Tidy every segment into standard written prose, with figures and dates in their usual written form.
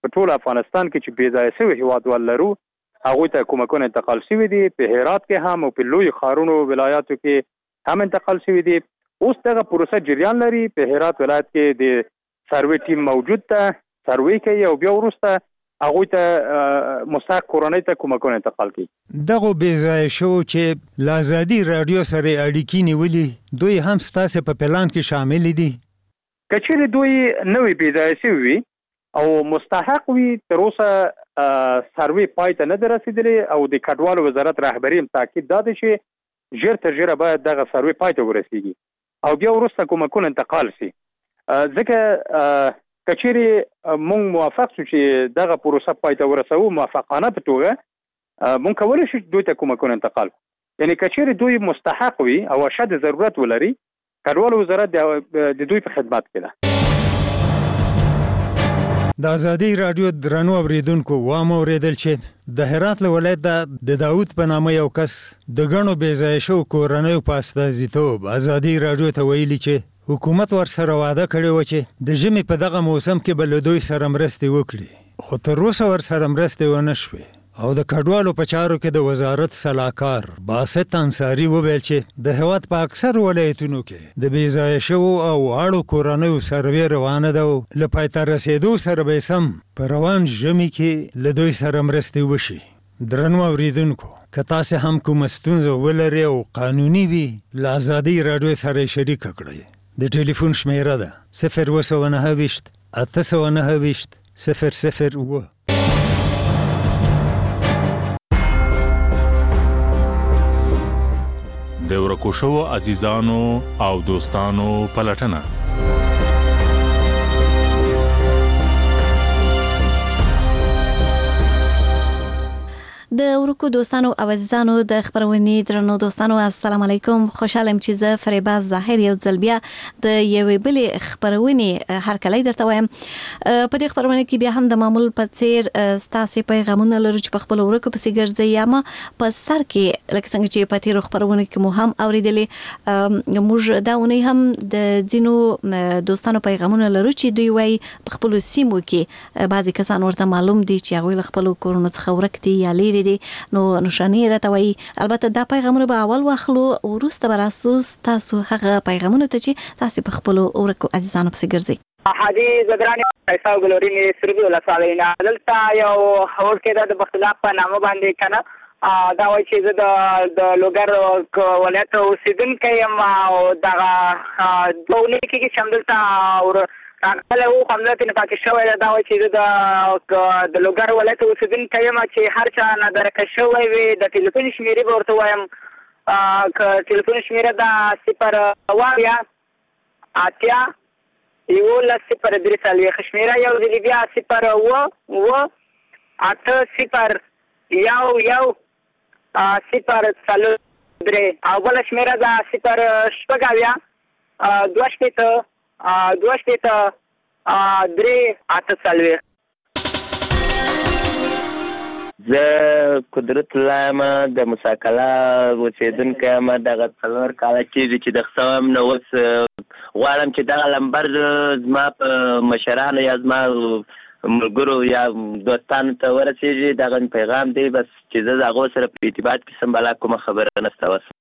په ټول افغانستان کې چې بې ځایه شوي هیوادوال لرو هغوی ته کومکونه انتقال شوي دي، په هرات کې هم او په لوی ښارونو ولایاتو کې هم انتقال شوي دي. اوس دغه پروسه جریان لري. په هرات ولایت کې د سروې ټیم موجود ته سروې کوي او بیا وروسته هغوی ته مستحق کورنۍ ته کومکونه انتقال کوي. دغه بې ځایه شوو چې له ازادي راډیو سره اړیکې نیولي دوی هم ستاسې په پلان کې شامل دي؟ که چیرې دوی نوې بې ځایه شوي وي او مستحق وي، تر اوسه سروې پای ته نه ده رسېدلې او د کډوالو وزارت رهبري هم تاکید دا دی چې ژر تر ژره باید دغه سروې پای ته ورسېږي او بیا وروسته کومکونه انتقال شي. ځکه که چیرې مونږ موافق شو چې دغه پروسه پای ته ورسوو موافقانه په توګه، مونږ کولی شو چې دوی ته کومکونه انتقال کړو. یعنې که چیرې دوی مستحق وي او اشد ضرورت ولري، کډوالو وزارت د دوی په خدمت کې ده. د ازادي راډیو درنو اوریدونکو وام اوریدل چې د هرات له ولایت د داود په نامه یو کس د ګڼو بې ځایه شوو کورنیو په استازیتوب ازادي راډیو ته ویلي چې حکومت ورسره وعده کړې وه چې د ژمي په دغه موسم کې به له دوی سره مرستې وکړي، خو تر اوسه ورسره مرستې ونه شوې. او د کډوالو په چارو کې د وزارت سلاکار باسط انصاري وویل چې د هېواد په اکثر ولایتونو کې د بې ځایه شوو او اړو کورنیو سروې روانه ده او له پای ته رسېدو سره به سم په روان ژمي کې له دوی سره مرستې وشي. درنو اوریدونکو، که تاسې هم کومه ستونزه ولرئ او قانوني وي، له ازادي راډیو سره یې شریکه کړئ. د ټلیفون شمیره ده 029 829 001. د ورکو شوو عزیزانو او دوستانو پلټنه. د ورکو دوستانو او عزیزانو د خبرونې درنو دوستانو السلام علیکم. خوشحالم چې زه فریبا ظاهر یو ځل بیا د یوې بلې خبرونې هرکلی درته وایم. په دې خبرونه کې بیا هم د معمول په څیر ستاسې پیغامونه لرو چې په خپل ورکو پسې ګرځئ یا ما په سر کې لکه څنګه چې په تېرو خبرونو کې مو هم اورېدلې. موږ دا اونۍ هم د ځینو دوستانو پیغامونه لرو چې دوی وایي په خپلو سیمو کې بعضې کسان ورته معلوم دي چې هغوی له خپلو کورونو څخه ورک دي یا لیرې دي، نو نشانې راته وایي. البته دا پیغامونه به اول واخلو، وروسته به راسو ستاسو هغه پیغامونو ته چې تاسې په خپلو ورکو عزیزانو پسې ګرځئ. حاجي زګراني پیسا ګلوري مې سربي ولسوالۍ نه دلته یو هوټل کې د بختلاف په نامه باندې کنه دا وایي چې زه د لوګر ولایت اوسېدونکی یم او دغه دوه اونۍ کېږي چې همدلته راغلی وو، همدلته نه پاتې شوی ده. دا وایي چې زه د لوګر ولایت اوسېدونکی یم چې هر چا نه درکه شوی وي د ټلیفون شمېرې به ورته وایم. که ټلیفون شمېره ده 0 8 11 0 3 شمېره یو ځلې بیا 0 8 0 1 1 0 3 او بله شمېره ده 0 6 2 3 8 زه قدرت الله یم د مساکله اوسېدونکی یم. دغه 4 کاله کېږي چې د ښه یم، نو اوس غواړم چې دغه لمبر زما په مشرانو یا زما ملګرو یا دوستانو ته ورسېږي. دغه پیغام دی بس چې زه د هغو سره په ارتباط کې سم، بلا کومه خبره نشته. اوس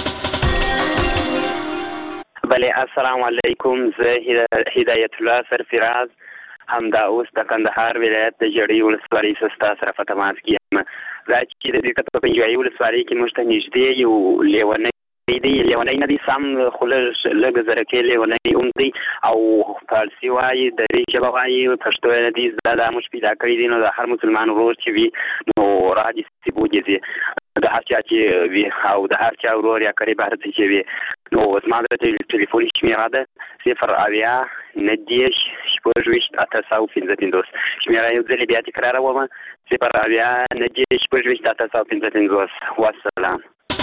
بله السلام علیکم. زه هدایت الله سرفراز همدا اوس د کندهار ولایت د ژړۍ ولسوالۍ څخه ستا سره په تماس کې یم. دا چې د دې په پنجوایي ولسوالۍ کې موږ ته نږدې یو لیونی دی، لیونی نه دی سم خو لږ زرکې لیونی هم دی او فارسي وایي، دري ژبه وایي، پښتو یې نه دی زده. دا موږ پیدا کړی دی، نو د هر مسلمان ورور چې وي نو راځي سیبوجې دي د هر چا چې وي او د هر چا ورور یا قریب هر څه چې وي. نو زما د ټلیفون شمېره ده 0 90 شپږ 855 شمېره یو ځلې بیا تکراروم 0 90 شپږ 855. والسلام.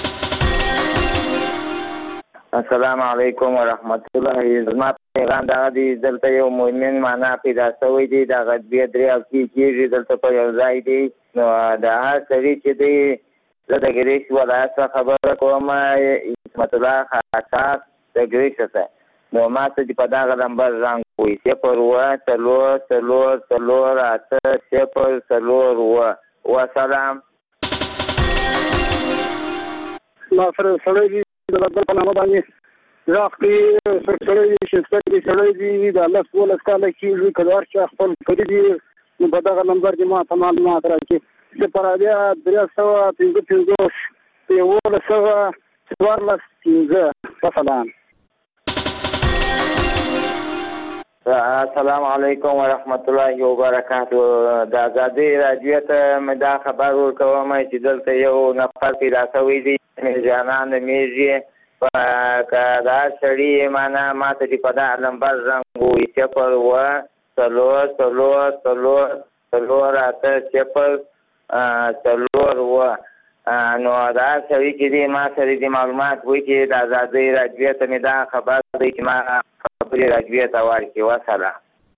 السلام علیکم ورحمت الله. زما پیغام دغه دی، دلته یو مؤمن معنا پیدا شوی دی، دغه 2-3 هفتې کېږي دلته په یو ځای دی. نو د هر سړي چې دی زه د ګریش ولایت څخه خبره کوم، عصمت الله خاص د ګریش څخه. نو ما ته دې په دغه نمبر زنګ ووایي 0 وسلام. ما سره سړی دی د بل په نامه باندې راخلي سړی دی چې سړی دی د الله سبحانه وتعالى کېږي کله چې خپل کړي دي نو په دغه نمبر دې ما ته معلومات راکړي چې پر بیا 355 مثلا. السلام علیکم ورحمت الله وبرکاته. د آزادۍ راډیو ته مې دا خبر ورکوم چې دلته یو نفر پیدا شوی دی جانان نومیږي که دا سړي معنا ما ته چې په دغه نمبر زنګ ووایي 0 نو دا سړي چې دی ما سره دې معلومات وایي چې د آزادۍ راډیو ته مې دا خبر دی چې ما خبرې راډیو ته ورکړي. وسلام.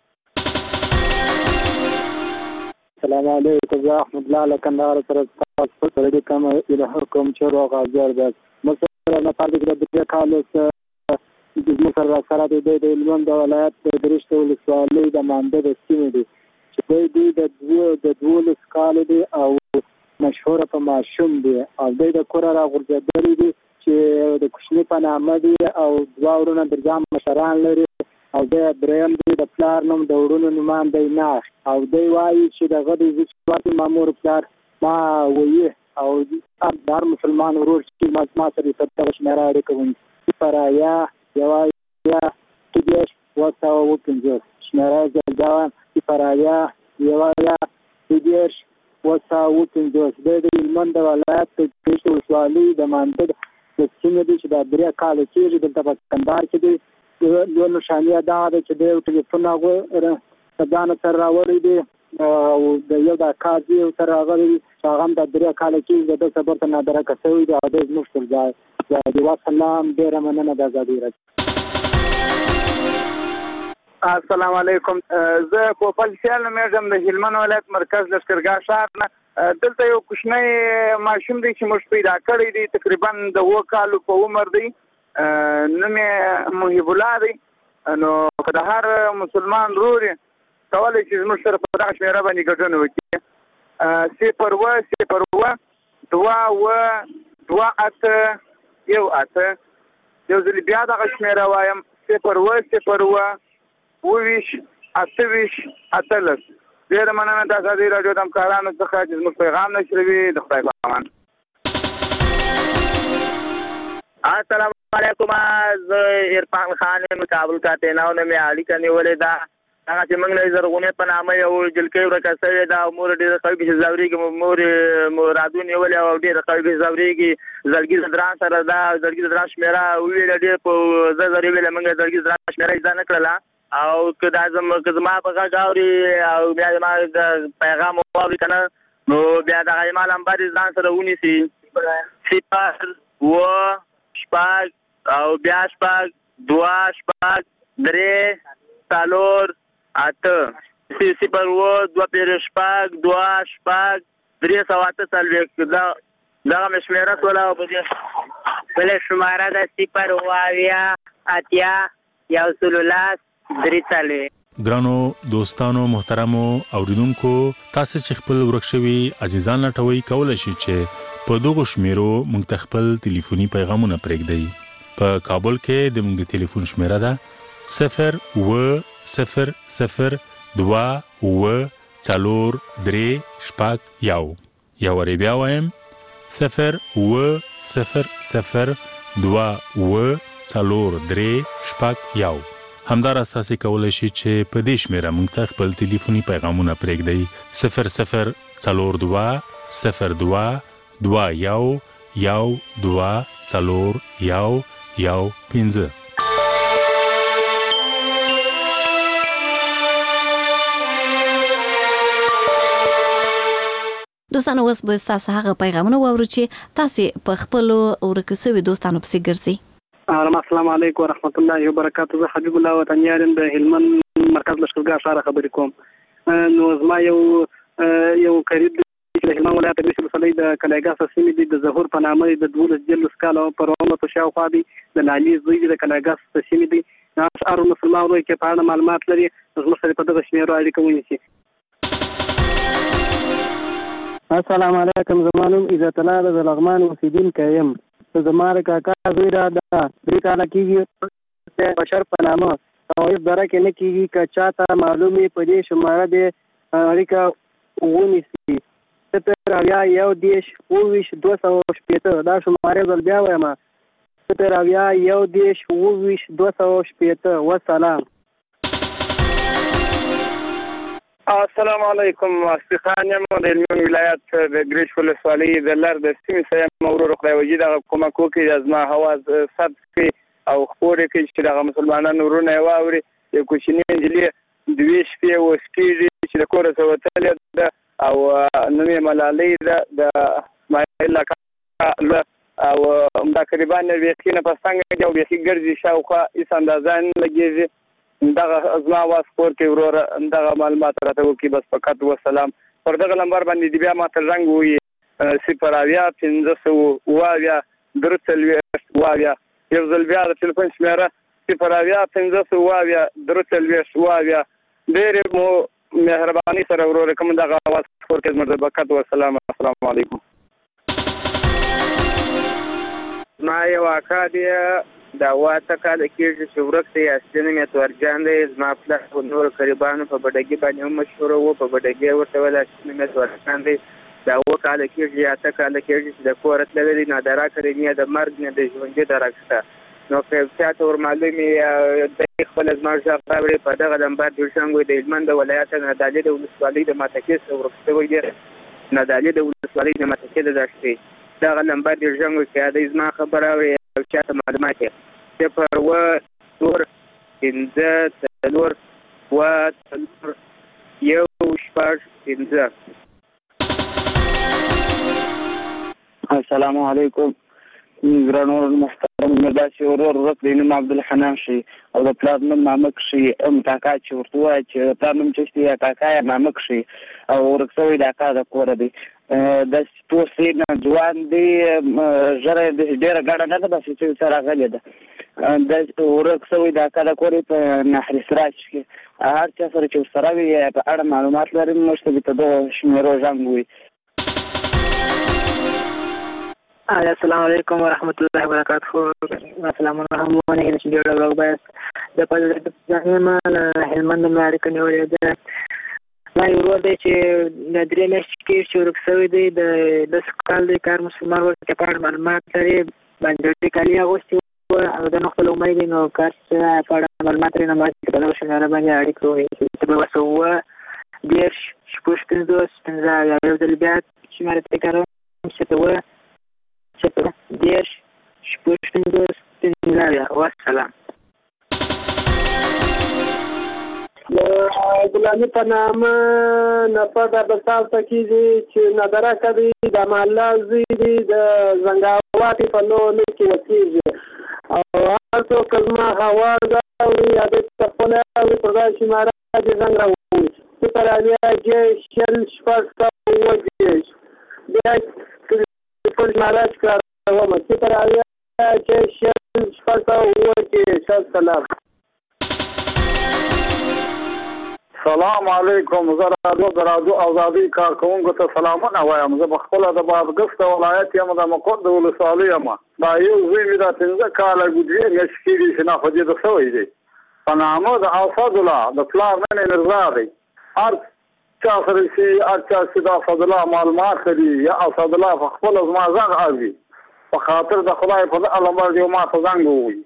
السلام علیکم زه احمد الله له کندهار سره تاسو سره د کوم الهکم چې روغ اجر ده مثلا نه پاتې د دې کالو مثلا سره د هلمند ولایت د درشت ولسوالۍ د مانده د سیمې دي چې دوی د 12 کال دي او مشهور په ماشوم دي او د کور را غورځېدلې دي چې د کوشنی په نامه دي او دوه ورونه درځم مشران لري او د دریم دي د پلار نوم د ورونو نومان دی نه او دوی وایي چې د غدي ځوات مامور پلار ما وایي او هر مسلمان ورور چې ما سره ستاسو شماره کوي پرایا یوایا کېږي وڅاو پنځه شماره ځدا پرایا یوایا کېږي وڅاو پنځه د هلمند ولایت د درشت ولسوالۍ د مانده د سیمې دي چې د درې کال کېږي دلته په کندهار کې دي یو نشانیه دا ده چې د یو ټلیفون هغه ځان سره راوړی دی او د یو د کارځي سره راغلی چې هغه د درې کال کېږي د صبر ته نادره کسوي دی او د زموږ پر ځای د وسلام ډېره مننه د آزادۍ راډیو. السلام علیکم. زه پوپل سیال نومېږم د هلمند ولایت مرکز لښکرګاه ښار نه. دلته یو کوچنی ماشوم دی چې موږ پیدا کړی دی تقریبا د 7 کالو په عمر دی. نوم یې محب الله دی. نو که د هر مسلمان ورور کولی چې زموږ سره په دغه شمېره باندې ګډون وکړي 0 یو ځل بیا دغه شمېره وایم 0 ډېره مننه د آزادۍ راډیو د همکارانو څخه چې زموږ پیغام نشروي. د خدای په امان. السلام علیکم. زه عرفان خان یم کابل ته تیناو نه مې اړیکه نیولې ده. هغه چې موږ نه زرغونې په نامه یو جلکۍ ورکه شوې ده او مور ډېره قوي چې ځورېږي مور مرادو نیولې او ډېره قوي چې ځورېږي زړګي زدران سره ده زړګي زدران شمېره وویله ډېر په زه زرې ویله موږ زړګي زدران شمېره یې زده نه کړله او که دا زما په غږ اوري او بیا زما د پیغام واوري که نه نو بیا دغه زما نمبر یې ځان سره ونیسي 0 او بیا 2 3 4 8 0 2 دغه مشمېره ټوله بله شماره ده 0 ګرانو دوستانو محترمو اوریدونکو تاسو چې خپل ورک شوي عزیزان لټوي کولای شئ چې په دغه شمیرو موږ ته خپل ټلیفوني پیغامونه پرېږدئ. په کابل کې د موږ ټلیفون شمیره ده 0 یا وری بیا وایم 0 همدار اساسي کولای شي چې په دې شمیره موږ ته خپل ټلیفوني پیغامونه پرېږدئ 00222 دوستانو اوس به تاسو هغه پیغامونه واورئ چې تاسو په خپل ورکه شوي دوستانو پسې ګرځئ. السلام علیکم ورحمت الله وبرکاته. زه حبیب الله وطنیار د هلمند مرکز لښکرګاه ښار خبرې کوم. نو زما یو قریب چې د هلمند ولایت د ولسوالۍ د کلاګاس سیمې دي د ظهور په نامه د 12 کالو پر عمر په شاوخوا دي د لالي زوی د کلاګاس سیمې دي اشعار مسلمان ورو کې په اړه معلومات لري زموږ سره په دغه شمیرو اړیکه ونیسي. السلام علیکم، زما نوم عزت الله د لغمان اوسیدونکی یم. زما د کاکا زوی را ده 3 کاله کېږي بشر په نامه او دره کې نه کېږي که چاته معلومې په دې شماره د اړیکه ونیسي 0 1 2 دا شماره زل بیا وایم 0 1 2 والسلام. السلام علیکم، استخان یم د هلمند ولایت د ګریش ولسوالۍ د لر د سیمې څخه ورور خدای وجي دغه کومک وکړي د زما هواز ثبت کړي او خپور کړي چې دغه مسلمانانو ورونه واوري. یو کوچنی نجلۍ 2 شپې وسکېږي چې د کوره څخه وتلې ده او نوم یې ملالۍ ده د اسماعیل الله او همدا قریبان بیخي نه په څنګه کې او بیخي ګرځي شاوخوا هېڅ اندازه نه لګېږي. دغه زما آواز خپور کړي وروره، دغه معلومات راته وکړي. بس فقط وسلام. پر دغه نمبر باندې دې بیا ماته زنګ ووایي 0 540 یو ځل بیا د تلیفون شمېره 0 540 ډېرې مو مهرباني سره وروره کوم دغه آواز خپور کړي. زموږ د برکت وسلام. السلام علیکم. ما یو اکا دی دا 8 کاله کېږي چې ورک دی. اصلي نوم یې تورجان دی. زما پلار په نورو قریبانو په بډګي باندې هم مشهوره و. په بډګي ورته ویل اصلي نوم یې تورجان دی. دا 7 کاله کېږي 8 کاله کېږي چې د کوره تللی دی. نه د راکړې نه د مرګ نه د ژوندي درک شته. نو که یو چا ته ورمعلوم وي دی خپله زما غږ راوړي په دغه نمبر جوړشنګ د هلمند ولایت نادعلي د ولسوالۍ د ماتکې څخه ورک شوی دی. نادعلي د ولسوالۍ د ماتکې د دښتې دغه نمبر جوړشنګ کې دی. زما خبره اوري او چا ته معلومات یې 0 5 4 السلام علیکم. ګرانو محترم مداسي ورور ورک دی نوم عبدالحنان شي او د پلار نوم مامک شي. کاکا چې ورته وایي چې پلار نوم چې دی کاکا یې مامک شي او ورک شوی د اکا د کوره دی. د توسې نه ځوان دی ژره ډېره ګډه نه ده بس چې سره غلې ده. د ورک شوی د اکا د کورې په نهر سراج کې هر چا سره چې سره وي په اړه معلومات لري موږ ته په دغه شمیرو زنګ ووایي. السلام علیکم ورحمت الله وبرکاته. السلام علیکم ونې چې ډېر راغباس د پدې ما هلمند مې اړیکه نیولې ده. ما یو ورور دی چې د 3 میاشتې کې چې ورک شوی دی د 10 کال دی کار مسلمان ورته په اړه معلومات لري. باندې کالي اغوستي او د خپل امید نو کار څه په اړه معلومات لري. نو باید په دغه شمیره باندې اړیکه ونیسي. ته به وسوه 10 شپږ 15 یو ځل بیا شمیره ته کاروم 0 10 شپږ 15 والسلام. ګلاني په نامه نفر د بسال تکیږي چې نظره کوي د محله زوی دی د زنګاواتې په نوم کې وکیږي او هر څوک زما هوار ده او یا د خپل او پر دا شماره د زنګ راوړي 0 شل شپږ وږي بیا په ماراج کاروم 0 شل شپږ وږي. السلام. سلام علیکم. زه رادیو ازادي کارکوونکو ته سلامونه وایم. زه پخپله د بادغیس د ولایت یم د مقر د ولسوالۍ یم. دا یو زوی مې دا 15 کاله 2 میاشتې کېږي چې ناپدیده شوی دی. په نامه د اسدالله د پلار نوم یې مرزا دی. هر چا سره چې هر چا چې د اسدالله معلومات لري یا اسدالله په خپله زما غږ اوري په خاطر د خدای په دغه نمبر یو ما ته زنګ ووایي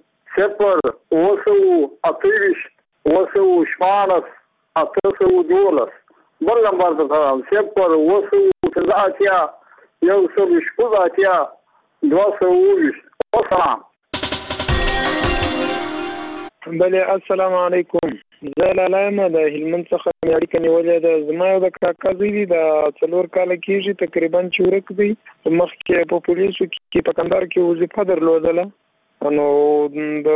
0 9 بل نمبر ته 0 السلام. بله السلام علیکم. زه لالا یم د هلمند څخه مې اړیکه نیولې ده. زما یو د کاکا زوی دی د 4 کاله کېږي تقریبا چې ورک دی. مخکې په پولیسو کې په کندهار کې وظیفه درلودله نو د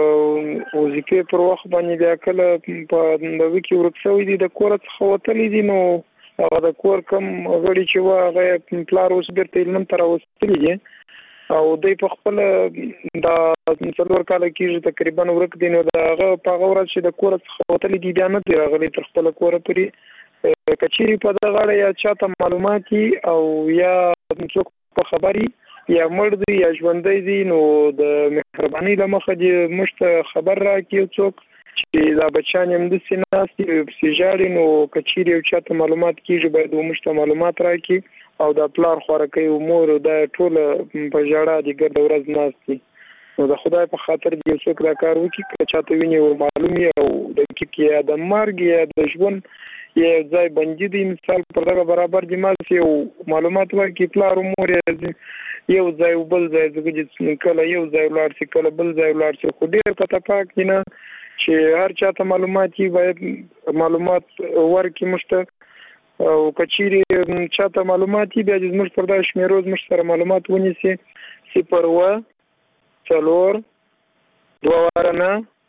وظیفې پر وخت باندې بیا کله په دغه کې ورک شوی دی د کوره څخه وتلی دی. نو او د کور کم غړي چې هغه پلار اوس بیرته علم تر اوسېدلی دي او دوی په خپل د 4 کال کېږي تقریبا ورک دي. نو هغه په هغه ورځ چې د کور څخه وتلي دي بیا نه دي راغلي تر خپل کوره پورې. کچېرې په دغه اړه یا چاته معلومات او یا څوک په خبري یا مړ دی یا ژوندی دی نو د مهرباني له مخه دې موږ ته خبر راکړي څوک چې دا بچیان هم داسې ناست دي پسې ژاړي. نو که چېرې یو چاته معلومات کېږي باید موږ ته معلومات راکړي او د پلار خوارکۍ او مور دا ټوله په ژړا دي ګرده ورځ ناست دي. نو د خدای په خاطر دې یو څوک دا کار وکړي که چاته ویني ور معلوم وي او دقیق یا د مرګ یا د ژوند یا ځای بندي دي مثال پر دغه برابر دي ماسي او معلومات ورکړي پلار او مور یو ځای او بل ځای چې کله یو ځای ولاړ شي کله بل ځای ولاړ شي خو ډېر پته پاک دي نه چې هر چاته معلومات یې باید معلومات ورکړي موږ ته او که چیرې چاته معلومات یې بیا چې زموږ پر دا شمېرو زموږ سره معلومات ونیسي 0 4 2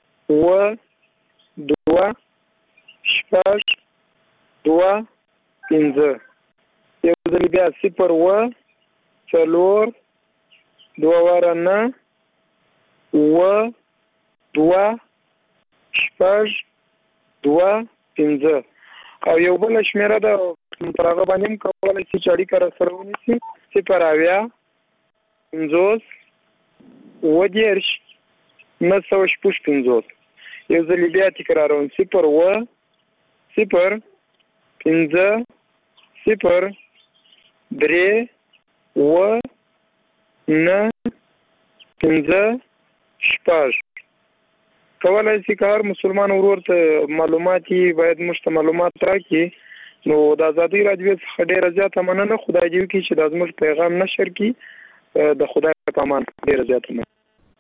2 6 2 5 یو ځل بیا 0 4 2 2 6 2 5 او یو بل شمیره ده پر هغه باندې هم کولی شي چې اړیکه راسره ونیسي 0 50 10 950 یو ځل بیا تکراروم 0 0 5 0 3 9 5 6 کولای شي که هر مسلمان ورور ته معلومات باید موږ ته معلومات راکړي نو د ازادي راډیو څخه ډېره زیاته مننه. خدای دې وکړي چې دا زموږ پیغام نشر کړي. د خدای په امان ډېره زیاته مننه.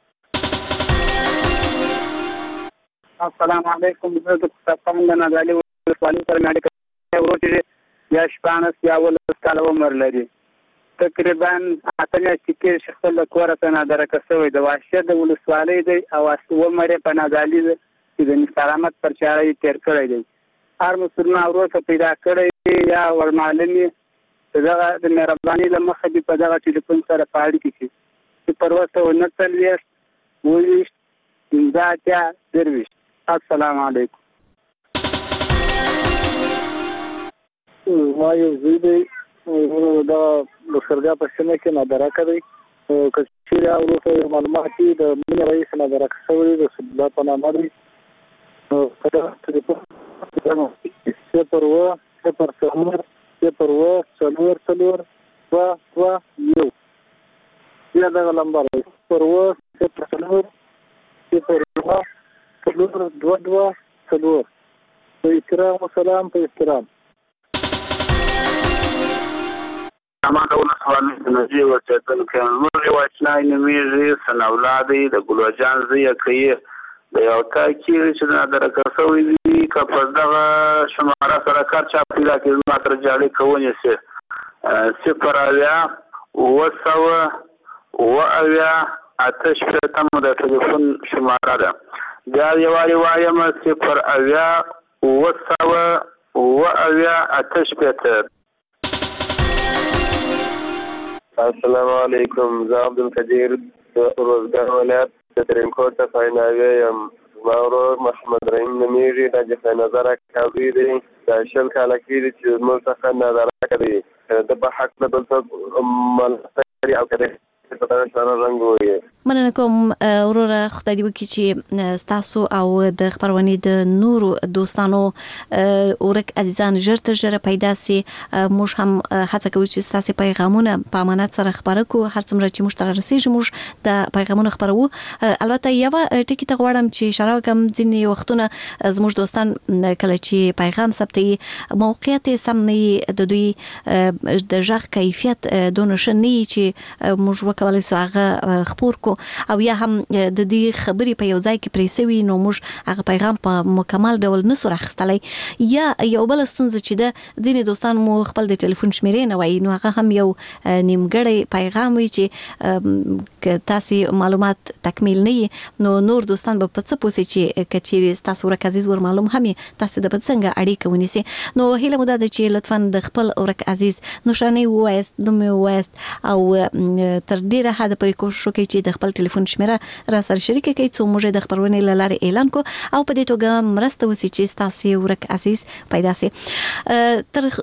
السلام علیکم. زه د پاکستان د نادعلي ولسوالۍ سره مې اړیکه ورور چې یا 14 یا 15 کاله عمر لري تقریبا 8 میاشتې کې چې خپل کوره ته نادرکه شوی د وحشت د ولسوالۍ دی او عمر یې په نادعلي دی چې د مستقامت پر چاره یې تېر کړی دی. هر مسلمان ورور ته پیدا کړی یا ورمعلوم یې دغه د مهربانۍ له مخه دې په دغه ټلیفون سره په اړیکه کې چې پر وسه 29 السلام علیکم. ما یو زوی دی دا د سرګا په سیمه کې نادرکه دی که چېرې وروسته معلومات دي د مینې رئیس نادرکه شوی د الله په نامه دی په دغه ټلیفون 0 0 4 یا دغه نمبر 0 0 4 په احترام و سلام په احترام. اما د ولسوالۍ د نجیب ورسېدونکی نور یو اشنای نومیږي سناولادی د ګلوجان زوی کوي د یو کار کېږي چې نادرکه شوی وي که په دغه شماره سره کار چا پیدا کړي زما سره جاړې ونیسي 0 د ټلیفون شماره ده. بیا یوارې وایم 0 السلام علیکم. زه عبدالقدیر د روزګان ولایت د ترینکوټ څخه ناوی یم. زما ورور محمد رحیم نومیږي دا جفا نظره کابي دی دا 20 کاله کېږي چې زموږ څخه نادرکه دی د په حق نه بل څوک ملاتړي او که مننه کوم وروره خدای دې وکړي چې ستاسو او د خبرونې د نورو دوستانو ورک عزیزان ژر تر ژره پیدا سي. موږ هم هڅه کوو چې ستاسو پیغامونه په امانت سره خبره کوو هر څومره چې موږ ته رسیږي موږ د پیغامونو خبرو. البته یو ټکی ته غواړم چې اشاره وکم ځینې وختونه زموږ دوستان کله چې پیغام ثبتوي موقعیت سم نه د دوی د ژغ کیفیت دونه ښه نه چې موږ کولای سو هغه خبر کو او یا هم د دې خبرې په یو ځای کې پریسوي نو موږ هغه پیغام په مکمل ډول نسو راخستلای یا یو بل ستونزه چې د ځینې دوستان مو خپل د ټلیفون شمیرې نه وایي نو هغه هم یو نیمګړی پیغام وي چې تاسو معلومات تکمیل نه نو نور دوستان به په څه پوسي چې کچېری تاسو ورک عزیز ور معلوم همي تاسو د څنګه اړیکه ونیسي نو هیله مو ده چې لطفا د خپل ورک عزیز نشانه وایست نوم وایست او تر ډیره حد پرې کوشش وکړئ چې د خپل ټلیفون شمیره را سره شریک کړئ څو موږ د خبرونې لاره اعلان کو او په دې توګه مرسته وسی چې تاسو ورک عزیز پیدا سي تر